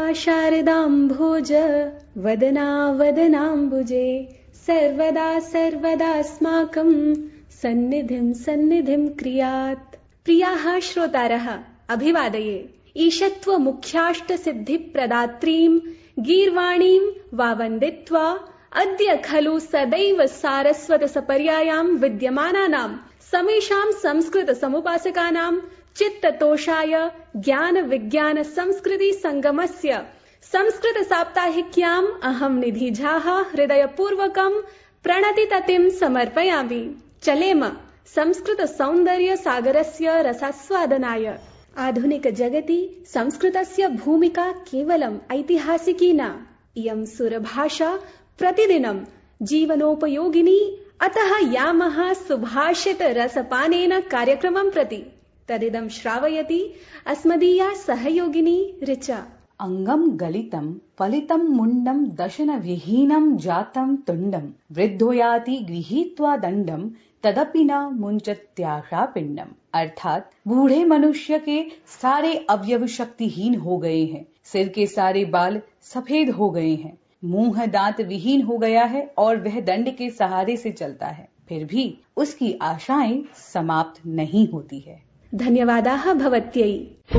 शारदाम्भोज वदना वदनाम्बुजे सर्वदा सर्वदास्माकं सन्निधिं क्रियात्। प्रियाः श्रोतारः, अभिवादये। ईशत्व मुख्याष्ट सिद्धि प्रदात्रीं गीर्वाणीं वा वन्दित्वा अद्य खलु सदैव सारस्वत सपर्यायां विद्यमानानां समेषां संस्कृत समुपासकानां चित्ततोषाय ज्ञान विज्ञान संस्कृति संगमस्य संस्कृत साप्ताहिक्याम् अहं निधि झाः हृदयपूर्वकं प्रणतिततिं समर्पयामि। चलेम संस्कृत सौन्दर्य सागरस्य रसास्वादनाय। आधुनिक जगति संस्कृतस्य भूमिका केवलम् ऐतिहासिकी न। इयं सुरभाषा प्रतिदिनं जीवनोपयोगिनी, अतः यामः सुभाषित रसपानेन कार्यक्रमं प्रति तदिदं श्रावयति अस्मदीया सहयोगिनी ऋचा। अंगम गलितं फलितं मुंडं दशन विहीनं जातं तुंडं वृद्धो याति गृहीत्वा दंडं तदपि न मुंचत्याशा पिंडम। अर्थात बूढ़े मनुष्य के सारे अवयव शक्तिहीन हो गए हैं, सिर के सारे बाल सफेद हो गए हैं, मुंह दांत विहीन हो गया है और वह दंड के सहारे से चलता है, फिर भी उसकी आशाएं समाप्त नहीं होती है। धन्यवादाः भवत्यै।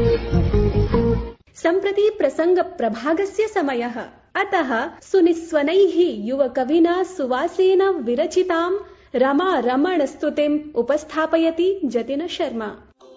सम्प्रति प्रसंग प्रभागस्य समयः, अतः सुनिस्वनैः युवकविना सुवासेन विरचितां रमा रमण स्तुतिम् उपस्थापयति जतिन शर्मा।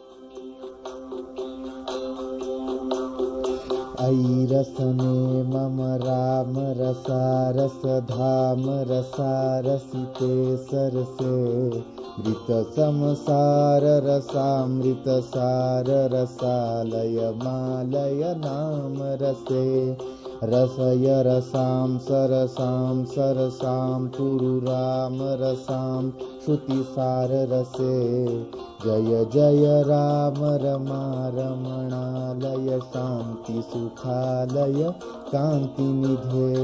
अयि रसने मम राम रसारस धाम रसारसिते सरसे मृत समसार रसामृत सार रसालय मालय नाम रसे रसय रसां सरसां सरसां कुरु राम रसां श्रुतिसार रसे जय जय राम रमा रमणालय शांति सुखालय कांति निधे।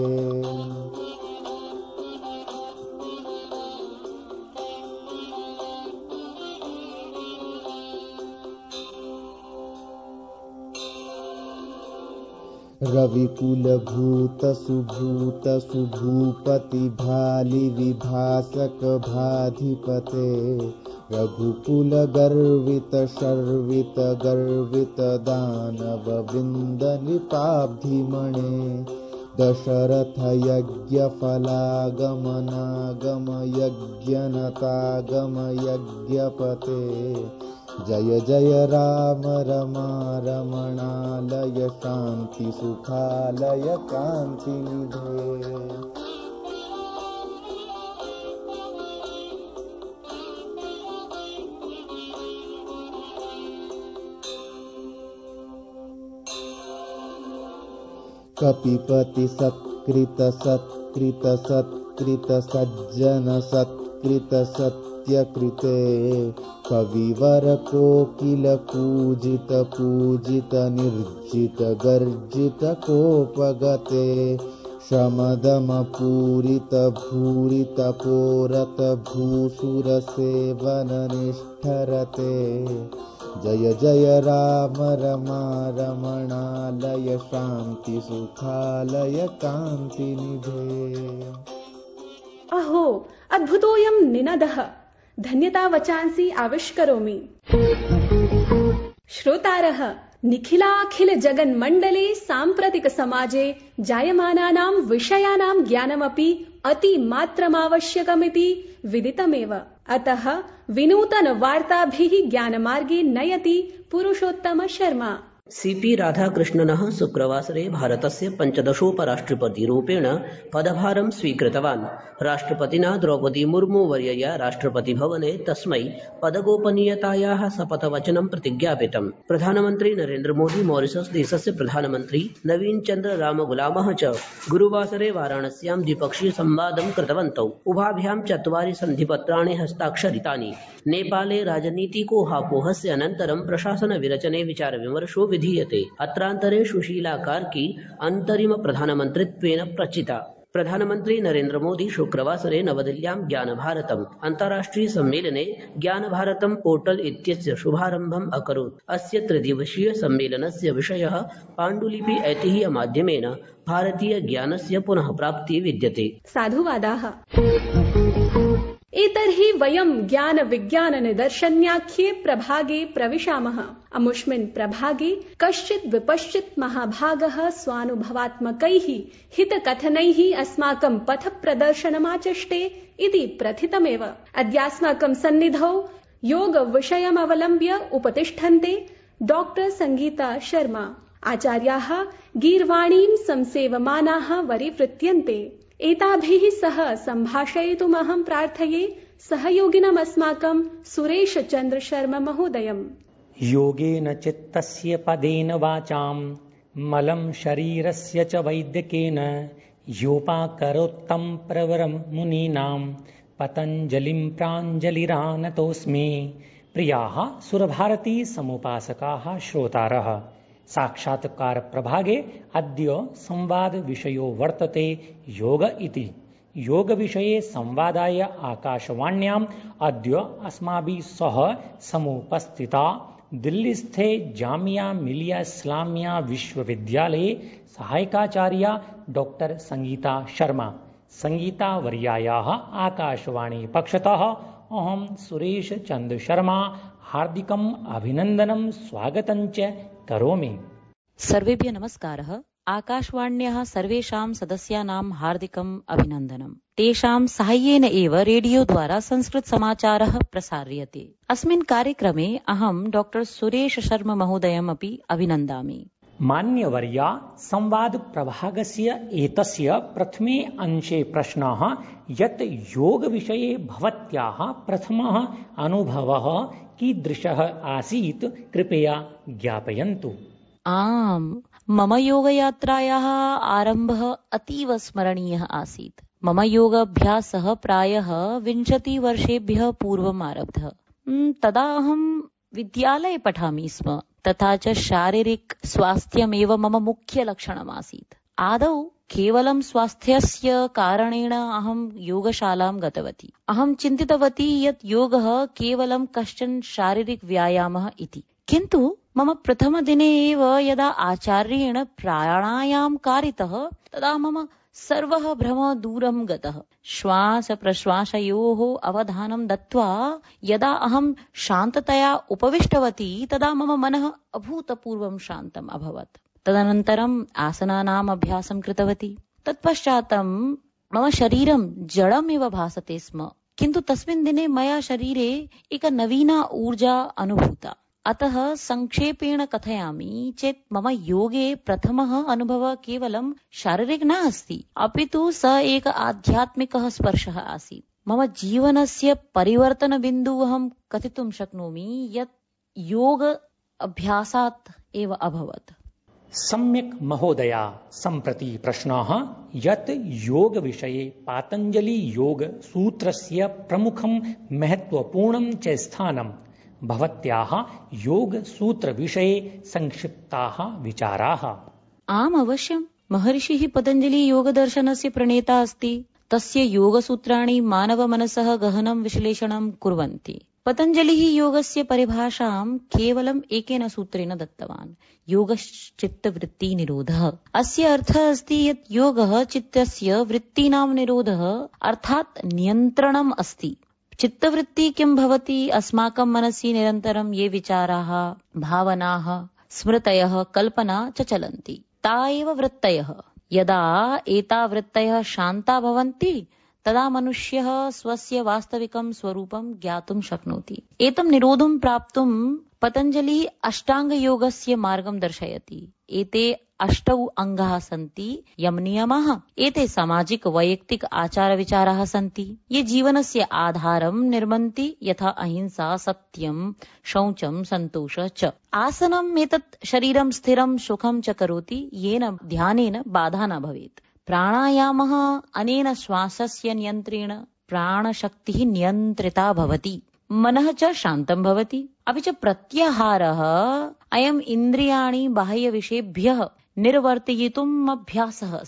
रविकुल भूत सुभूत सुभूपति भालि विभासक भाधिपते रघुकुल गर्वित शर्वित गर्वित दानव वृंद नृपाब्धिमणे दशरथ यज्ञ फलागमनागम यज्ञनतागम यज्ञपते जय जय राम रमा रमणालय शांति सुखालय कांति निधे। कपिपति सत्कृत सत्कृत सत्कृत सज्जन सत्कृत सत्यकृते कविवर कोकिल कूजित पूजित निर्जित गर्जित कोपगते शमदम पूरित भूरित पोरत भूसुर सेवन निष्ठरते जय जय राम रमा रमणालय शांति सुखालय कांति निधे। अहो अद्भुतोऽयं निनादः, धन्यता वचांसि आविष्करोमि। श्रोतारः, निखिलाखिल जगन्मण्डले साम्प्रतिक समाजे जायमानानां विषयाणां ज्ञानमपि अतिमात्रमावश्यकमिति विदितमेव। अतः विनूतन वार्ताभिः ज्ञानमार्गे नयति पुरुषोत्तम शर्मा। सीपी राधाकृष्णनः शुक्रवासरे भारतस्य 15ोपराष्ट्रपतिरूपेण पदभारं स्वीकृतवान्। राष्ट्रपतिना द्रौपदी मुर्मू वर्यया राष्ट्रपतिभवने तस्मै पदगोपनीयतायाः शपथवचनं प्रतिज्ञापितम्। प्रधानमन्त्री नरेन्द्र मोदी मॉरिशस देशस्य प्रधानमन्त्री नवीन चन्द्र रामगुलामः च गुरुवासरे वाराणस्यां द्विपक्षीय संवादं कृतवन्तौ। उभाभ्यां 4 सन्धिपत्राणि हस्ताक्षरितानि। नेपाले राजनीतिकोहापोहस्य अनन्तरं प्रशासन विरचने विचारविमर्शो विधीयते। अत्रान्तरे सुशीला कार्की अन्तरिम प्रधानमन्त्रित्वेन प्रचिता। प्रधानमन्त्री नरेन्द्र मोदी शुक्रवासरे नवदिल्ल्यां ज्ञानभारतम् अन्ताराष्ट्रियसम्मेलने ज्ञानभारतम् पोर्टल इत्यस्य शुभारम्भम् अकरोत्। अस्य त्रिदिवसीयसम्मेलनस्य विषयः पाण्डुलिपि ऐतिह्यमाध्यमेन भारतीयज्ञानस्य पुनः प्राप्तिः विद्यते। साधुवादाः। एतर्हि वयं ज्ञानविज्ञाननिदर्शन्याख्ये प्रभागे प्रविशामः। अमुष्मिन् प्रभागे कश्चित् विपश्चित् महाभागः स्वानुभवात्मकैः हितकथनैः अस्माकं पथप्रदर्शनमाचष्टे इति प्रथितमेव। अद्यास्माकं सन्निधौ योगविषयमवलम्ब्य उपतिष्ठन्ते डॉक्टर संगीता शर्मा। आचार्याः गीर्वाणीं संसेवमानाः वरीवृत्यन्ते। एताभिः सह सम्भाषयितुमहं प्रार्थये सहयोगिनम् अस्माकं सुरेश चन्द्र शर्मा महोदयम्। योगेन चित्तस्य पदेन वाचां मलं शरीरस्य च वैद्यकेन योपाकरोत्तं प्रवरं मुनीनां पतञ्जलिं प्राञ्जलिरानतोऽस्मि। प्रियाः सुरभारती समुपासकाः श्रोतारः, साक्षात्कार प्रभागे अद्य संवाद विषयो वर्तते योग इति। योग विषये संवादाय आकाशवाण्याम् अद्य अस्माभिः सह समुपस्थिता दिल्लीस्थे जामिया मिलिया इस्लामिया विश्वविद्यालये सहायकाचार्या डॉक्टर संगीता शर्मा। संगीता वर्यायाः आकाशवाणी पक्षतः अहं सुरेश चन्द्र शर्मा हार्दिकम् अभिनन्दनं स्वागतं च करोमि। सर्वेभ्यः नमस्कारः। आकाशवाण्याः सर्वेषां सदस्यानां हार्दिकम् अभिनन्दनम्। तेषां साहाय्येन एव रेडियो द्वारा संस्कृत समाचारः प्रसार्यते। अस्मिन् कार्यक्रमे अहं डॉक्टर सुरेश शर्मा महोदयम् अपि अभिनन्दामि। मान्यवर्या, संवाद प्रभागस्य एतस्य प्रथमे अंशे प्रश्नः यत् योग विषये भवत्याः प्रथमः अनुभवः कीदृशः आसीत्, कृपया ज्ञापयन्तु। आम्, मम योगयात्रायाः आरम्भः अतीव स्मरणीयः आसीत्। मम योगाभ्यासः प्रायः 20 वर्षेभ्यः पूर्वम् आरब्धः। तदा अहं विद्यालये पठामि स्म, तथा च शारीरिक स्वास्थ्यमेव मम मुख्य लक्षणमासीत्। आदौ केवलं स्वास्थ्यस्य कारणेन अहं योगशालां गतवती। अहं चिन्तितवती यत् योगः केवलं कश्चन शारीरिक व्यायामः इति। किन्तु मम प्रथमदिने एव यदा आचार्येण प्राणायाम कारितः तदा मम सर्वः भ्रमः दूरं गतः। श्वास प्रश्वासयोः अवधानं दत्त्वा यदा अहं शान्ततया उपविष्टवती तदा मम मनः अभूतपूर्वं शान्तम् अभवत्। तदनन्तरम् आसनानाम् अभ्यासं कृतवती। तत्पश्चात् मम शरीरं जडमेव भासते स्म, किन्तु तस्मिन् दिने मया शरीरे एक नवीना ऊर्जा अनुभूता। अतः संक्षेपेण कथयामि चेत् मम योगे प्रथमः अनुभवः केवलं शारीरिक न अस्ति, अपितु स एक आध्यात्मिकः स्पर्शः आसीत्। मम जीवनस्य परिवर्तनबिन्दुः अहं कथितुं शक्नोमि यत् योग अभ्यासात् एव अभवत्। सम्यक् महोदया, सम्प्रति प्रश्नः यत् योग विषये पातञ्जलि योग सूत्रस्य प्रमुखं महत्वपूर्णं च स्थानं भवत्याः योग सूत्र विषये संक्षिप्ताः विचाराः। आम्, अवश्यम्। महर्षिः पतञ्जलि योगदर्शनस्य प्रणेता अस्ति। तस्य योगसूत्राणि मानवमनसः गहनं विश्लेषणं कुर्वन्ति। पतञ्जलिः योगस्य परिभाषां केवलम् एकेन सूत्रेण दत्तवान्, योगश्चित्तवृत्तिनिरोधः। अस्य अर्थः अस्ति यत् योगः चित्तस्य वृत्तीनां निरोधः अर्थात् नियन्त्रणम् अस्ति। चित्तवृत्ति किं भवति? अस्माकं मनसि निरन्तरं ये विचाराः, भावनाः, स्मृतयः, कल्पना च चलन्ति, ता एव वृत्तयः। यदा एता वृत्तयः शान्ता भवन्ति तदा मनुष्यः स्वस्य वास्तविकं स्वरूपं ज्ञातुं शक्नोति। एतं निरोधं प्राप्तुं पतञ्जलिः अष्टाङ्गयोगस्य मार्गं दर्शयति। एते 8 अङ्गाः सन्ति, यम नियमाः। एते सामाजिक वैयक्तिक आचार विचाराः सन्ति, ये जीवनस्य आधारं निर्मन्ति, यथा अहिंसा, सत्यं, शौचं, सन्तोषः च। आसनम् एतत् शरीरं स्थिरं सुखं च करोति, येन ध्यानेन बाधा न भवेत्। प्राणायामः अनेन श्वासस्य नियन्त्रेण प्राणशक्तिः नियन्त्रिता भवति, मनः च शान्तं भवति। अपि च प्रत्याहारः अयम् इन्द्रियाणि बाह्यविषयेभ्यः निर्वर्तयितुम् अभ्यासः अस्ति।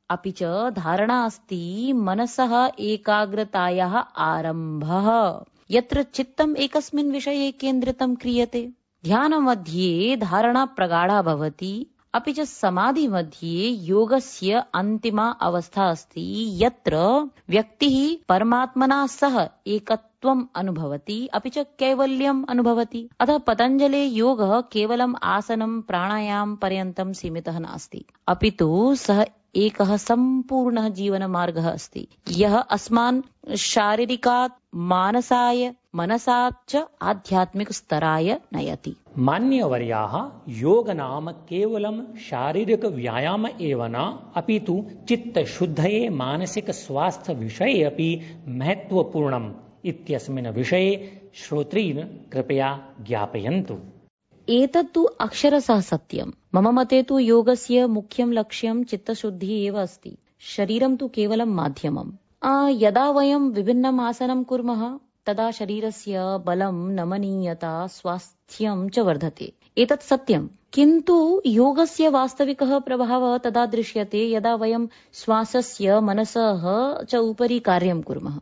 अपि च धारणा अस्ति मनसः एकाग्रतायाः आरम्भः, यत्र चित्तम् एकस्मिन् विषये केन्द्रितं क्रियते। ध्यानमध्ये धारणा प्रगाढा भवति, अपि च समाधि मध्ये योगस्य अन्तिमा अवस्था अस्ति, यत्र व्यक्तिः परमात्मना सह एकत्वम् अनुभवति, अपि च कैवल्यम् अनुभवति। अतः पतञ्जले योगः केवलम् आसनं प्राणायाम पर्यन्तं सीमितः नास्ति, अपि तु सः एकः सम्पूर्णः जीवनमार्गः अस्ति, यः अस्मान् शारीरिकात् मानसाय, मनसात् च आध्यात्मिक स्तराय नयति। मान्यवर्याः, योग नाम केवलं शारीरिक व्यायाम एव न, अपि तु चित्तशुद्धये मानसिक स्वास्थ्य विषये अपि महत्वपूर्णम् इत्यस्मिन् विषये श्रोतॄन् कृपया ज्ञापयन्तु। एतत्तु अक्षरशः सत्यम्। मम मते तु योगस्य मुख्यं लक्ष्यं चित्तशुद्धिः एव अस्ति, शरीरं तु केवलं माध्यमम्। यदा वयं विभिन्नम् आसनं कुर्मः तदा शरीरस्य बलं, नमनीयता, स्वास्थ्यं च वर्धते, एतत् सत्यम्। किन्तु योगस्य वास्तविकः प्रभावः तदा दृश्यते यदा वयं श्वासस्य, मनसः च उपरि कार्यं कुर्मः।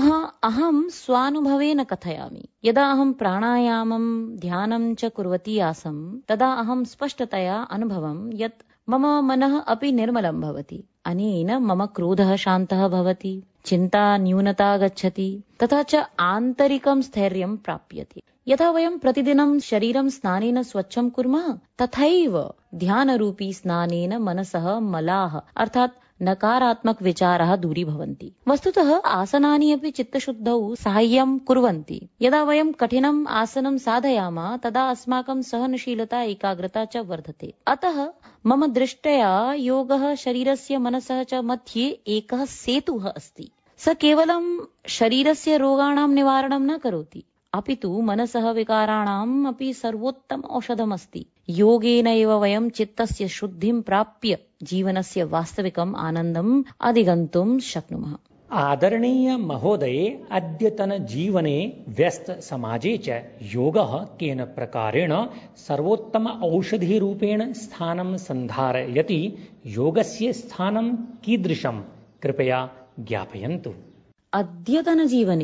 अहं स्वानुभवेन कथयामि। यदा अहं प्राणायामं, ध्यानं च कुर्वती आसम्, तदा अहं स्पष्टतया अनुभवं यत् मम मनः अपि निर्मलं भवति। अनेन मम क्रोधः शान्तः भवति, चिन्ता न्यूनता गच्छति, तथा च आन्तरिकं स्थैर्यं प्राप्यते। यथा वयं प्रतिदिनं शरीरं स्नानेन स्वच्छं कुर्मः, तथैव ध्यानरूपी स्नानेन मनसः मलाः अर्थात् नकारात्मक विचाराः दूरीभवन्ति। वस्तुतः आसनानि अपि चित्तशुद्धौ साहाय्यं कुर्वन्ति। यदा वयं कठिनम् आसनं साधयामः तदा अस्माकं सहनशीलता, एकाग्रता च वर्धते। अतः मम दृष्ट्या योगः शरीरस्य, मनसः च मध्ये एकः सेतुः अस्ति। स केवलं शरीरस्य रोगाणां निवारणं न करोति, अपि तु मनसः विकाराणाम् अपि सर्वोत्तम औषधमस्ति। योगेन एव वयं चित्तस्य शुद्धिं प्राप्य जीवनस्य वास्तविकम् आनन्दम् अधिगन्तुं शक्नुमः। आदरणीय महोदये, अद्यतन जीवने व्यस्त समाजे च योगः केन प्रकारेण सर्वोत्तम औषधिरूपेण स्थानं सन्धारयति? योगस्य स्थानं कीदृशं? कृपया ज्ञापयन्तु। अद्यतन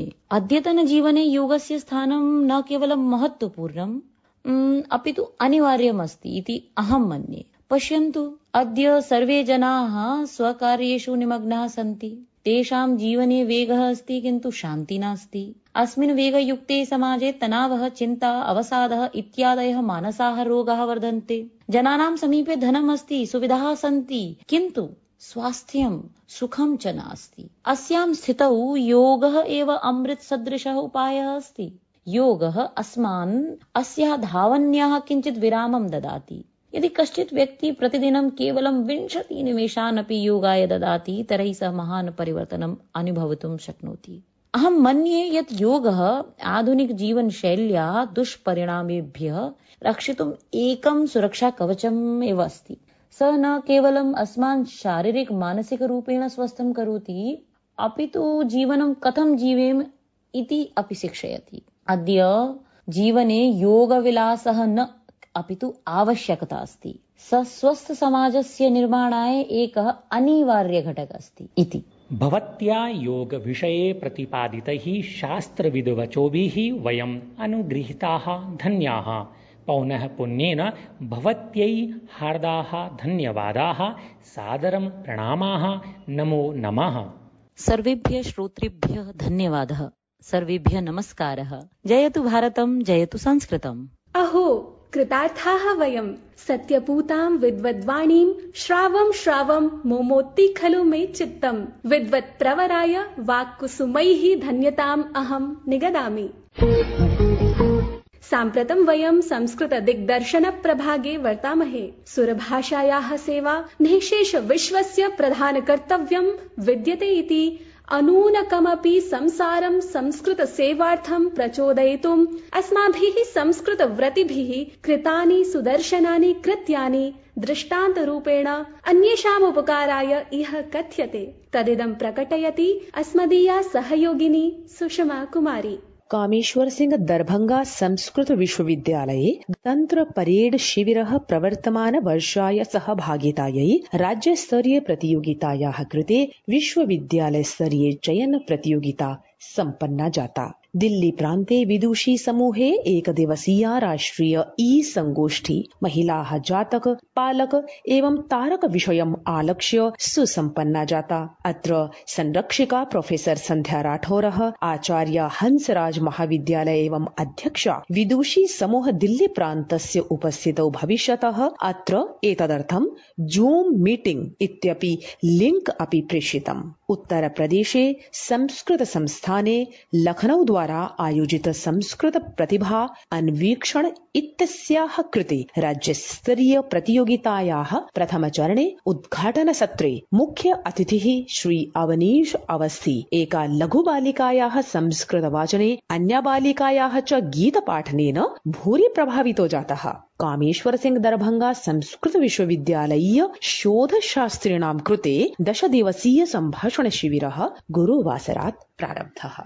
जीवने योगस्य स्थानं न केवलं महत्वपूर्णम्, अपि तु अनिवार्यमस्ति इति अहं मन्ये। पश्यन्तु, अद्य सर्वे जनाः स्वकार्येषु निमग्नाः सन्ति। तेषां जीवने वेगः अस्ति, किन्तु शान्ति नास्ति। अस्मिन् वेगयुक्ते समाजे तनावः, चिन्ता, अवसादः इत्यादयः मानसाः रोगाः वर्धन्ते। जनानां समीपे धनम् अस्ति, सुविधाः सन्ति, किन्तु स्वास्थ्यं, सुखं च नास्ति। अस्यां स्थितौ योगः एव अमृतसदृशः उपायः अस्ति। योगः अस्मान् अस्याः धावन्याः किञ्चित् विरामं ददाति। यदि कश्चित् व्यक्ति प्रतिदिनं केवलं 20 निमेषान् अपि योगाय ददाति, तर्हि सः महान् परिवर्तनम् अनुभवितुं शक्नोति। अहं मन्ये यत् योगः आधुनिकजीवनशैल्याः दुष्परिणामेभ्यः रक्षितुम् एकं सुरक्षा कवचम् एव अस्ति। स न केवलम् अस्मान् शारीरिक मानसिक रूपेण स्वस्थं करोति, अपि तु जीवनं कथं जीवेम इति अपि शिक्षयति। अद्य जीवने योगविलासः न, अपि तु आवश्यकता अस्ति। स स्वस्थ समाजस्य निर्माणाय एकः अनिवार्य घटकः अस्ति इति। भवत्या योग विषये प्रतिपादितैः शास्त्रविदवचोभिः वयम् अनुगृहीताः धन्याः। पौनः पुण्येन भवत्यै हार्दाः धन्यवादाः, सादरं प्रणामाः, नमो नमः। सर्वेभ्यः श्रोतृभ्यः धन्यवादः, सर्वेभ्यः नमस्कारः। जयतु भारतं, जयतु संस्कृतम्। अहो कृतार्थाः वयं सत्यपूतां विद्वद्वाणीं श्रावं मोमोत्ति खलु मे चित्तम्। विद्वत्प्रवराय वाक्कुसुमैः धन्यताम् अहं निगदामि। साम्प्रतं वयं संस्कृत दिग्दर्शन प्रभागे वर्तामहे। सुरभाषायाः सेवा निःशेष विश्वस्य प्रधान कर्तव्यं विद्यते इति अनूनकमपि संसारं संस्कृत सेवार्थं प्रचोदयितुम् अस्माभिः संस्कृत व्रतिभिः कृतानि सुदर्शनानि कृत्यानि दृष्टान्तरूपेण अन्येषाम् उपकाराय इह कथ्यते। तदिदं प्रकटयति अस्मदीया सहयोगिनी सुषमा कुमारी। कामेश्वर सिंह दरभंगा संस्कृत विश्वविद्यालये तंत्र परेड शिविरः प्रवर्तमान वर्षाय सहभागितायै राज्यस्तरीय प्रतियोगितायाः कृते विश्वविद्यालय स्तरीय चयन प्रतियोगिता सम्पन्ना जाता। दिल्ली प्रान्ते विदुषी समूहे एकदिवसीया राष्ट्रिय संगोष्ठी महिलाः जातक पालक एवं तारक विषयम् आलक्ष्य सुसम्पन्ना जाता। अत्र संरक्षिका प्रोफेसर संध्या राठौरः, आचार्य हंसराज महाविद्यालय एवं अध्यक्षा विदुषी समूह दिल्ली प्रान्तस्य उपस्थितौ भविष्यतः। अत्र एतदर्थं जूम मीटिंग इत्यपि लिंक अपि प्रेषितम्। उत्तर प्रदेशे संस्कृत संस्थाने लखनऊ द्वारा आयोजित संस्कृत प्रतिभा अन्वीक्षण इत्यस्याः कृते राज्यस्तरीय प्रतियोगितायाः प्रथम चरणे उद्घाटन सत्रे मुख्य अतिथिः श्री अवनीश अवस्थी एका लघु बालिकायाः संस्कृत वाचने अन्या बालिकायाः च गीत पाठनेन भूरि प्रभावितो जातः। कामेश्वर सिंह दरभंगा संस्कृत विश्वविद्यालयीय शोधशास्त्रिणां कृते 10 दिवसीय सम्भाषण शिविरः गुरुवासरात् प्रारब्धः।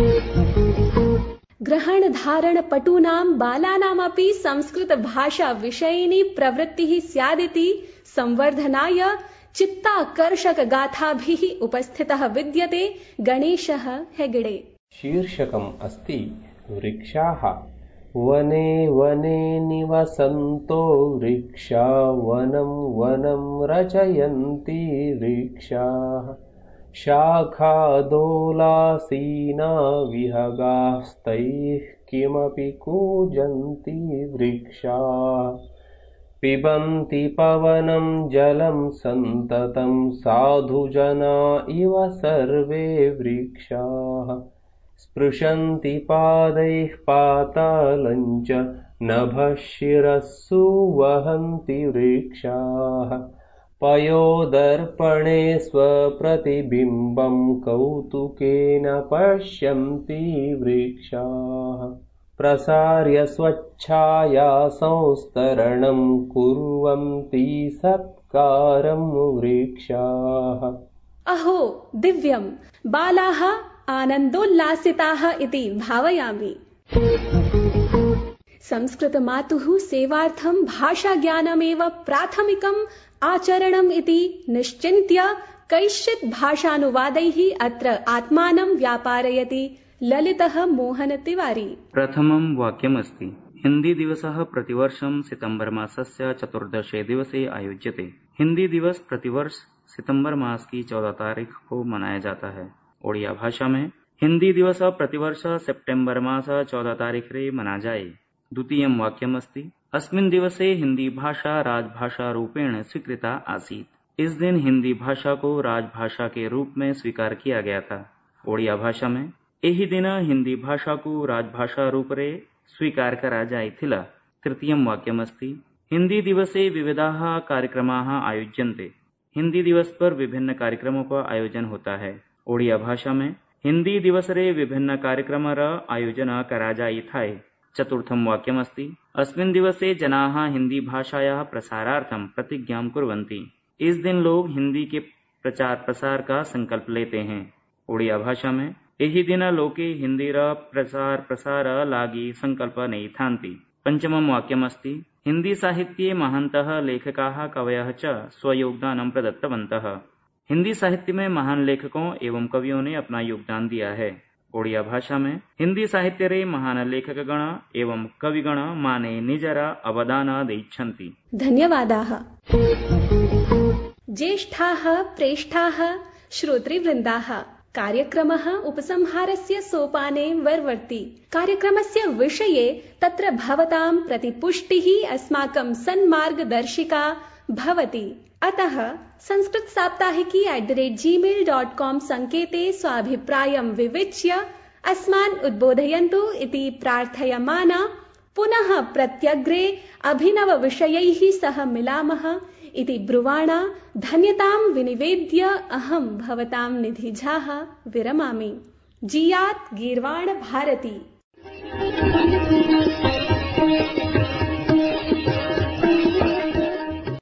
ग्रहण धारण पटूनां बालानामपि संस्कृत भाषा विषयिणी प्रवृत्तिः स्यादिति संवर्धनाय चित्ताकर्षक गाथाभिः उपस्थितः विद्यते गणेशः हेगडे। शीर्षकम् अस्ति वृक्षाः। वने वने निवसन्तो वृक्षा वनं वनं रचयन्ति वृक्षाः। शाखादोलासीना विहगास्तैः किमपि कूजन्ति वृक्षाः। पिबन्ति पवनं जलं सन्ततं साधुजना इव सर्वे वृक्षाः। स्पृशन्ति पादैः पातालं च नभःशिरस्सु वहन्ति वृक्षाः। पयोदर्पणे स्वप्रतिबिम्बं कौतुकेन पश्यन्ति वृक्षाः। प्रसार्य स्वच्छाया संस्तरणं कुर्वन्ति सत्कारं वृक्षाः। अहो दिव्यं, बालाः आनन्दोल्लासिताः इति भावयामि। संस्कृत मातुः सेवार्थं भाषा ज्ञानमेव प्राथमिकम् आचरणम् इति निश्चिन्त्य कैश्चित् भाषानुवादैः अत्र आत्मानं व्यापारयति ललितः मोहन तिवारी। प्रथमं वाक्यमस्ति हिंदी दिवसः प्रतिवर्षं सितंबर मासस्य 14 दिवसे आयोज्यते। हिंदी दिवस प्रतिवर्ष सितंबर मास की 14 तारीख को मनाया जाता है। ओडिया भाषा में हिंदी दिवस प्रतिवर्ष सितंबर मास 14 तारीख रे मना जाए। द्वितीयं वाक्यमस्ति अस्मिन् दिवसे हिंदी भाषा राजभाषा रूपेण स्वीकृता आसीत्। इस दिन हिंदी भाषा को राजभाषा के रूप में स्वीकार किया गया था। ओडिया भाषा में एहि दिन हिंदी भाषा को राजभाषा रूप रे स्वीकार करा जायथिला। तृतीयं वाक्यमस्ति हिंदी दिवसे विविधाः कार्यक्रमाः आयोज्यन्ते। हिंदी दिवस पर विभिन्न कार्यक्रमों का आयोजन होता है। ओडिया भाषा में हिंदी दिवस रे विभिन्न कार्यक्रमर आयोजन करा जायथाय। चतुर्थं वाक्यमस्ति अस्मिन् दिवसे जनाः हिंदी भाषायाः प्रसारार्थं प्रतिज्ञां कुर्वन्ति। इस दिन लोग हिंदी के प्रचार प्रसार का संकल्प लेते हैं। ओडिया भाषा में एहि दिन लोके हिंदीर प्रचार प्रसार लागी संकल्प नैथान्ति। पंचमं वाक्यमस्ति हिंदी साहित्ये महान्तः लेखकाः कवयः च स्वयोगदानं प्रदत्तवन्तः। हिंदी साहित्य में महान लेखकों एवं कवियों ने अपना योगदान दिया है। ओडिया भाषा में हिंदी साहित्य रे महान लेखकगण एवं कविगण माने निजर अवदान दैच्छन्ति। धन्यवादाः। ज्येष्ठाः प्रेष्ठाः श्रोतृवृन्दाः, कार्यक्रमः उपसंहारस्य सोपाने वर्वर्ति। कार्यक्रमस्य विषये तत्र भवतां प्रतिपुष्टिः अस्माकं सन्मार्गदर्शिका भवति। अतः संस्कृत साप्ताहिकी @gmail.com संकेते स्वाभिप्रायं विविच्य अस्मान् उद्बोधयन्तु इति प्रार्थयमाना पुनः प्रत्यग्रे अभिनव विषयैः सह मिलामः इति ब्रुवाणा धन्यतां विनिवेद्य अहं भवतां निधिझाः विरमामि। जियात् गीर्वाण भारती।